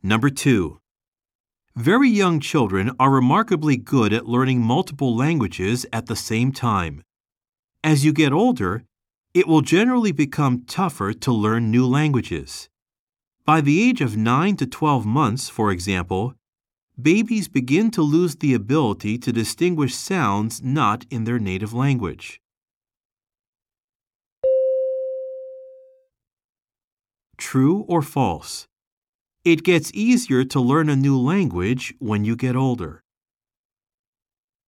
Number 2. Very young children are remarkably good at learning multiple languages at the same time. As you get older, it will generally become tougher to learn new languages. By the age of 9 to 12 months, for example, babies begin to lose the ability to distinguish sounds not in their native language. True or false? It gets easier to learn a new language when you get older.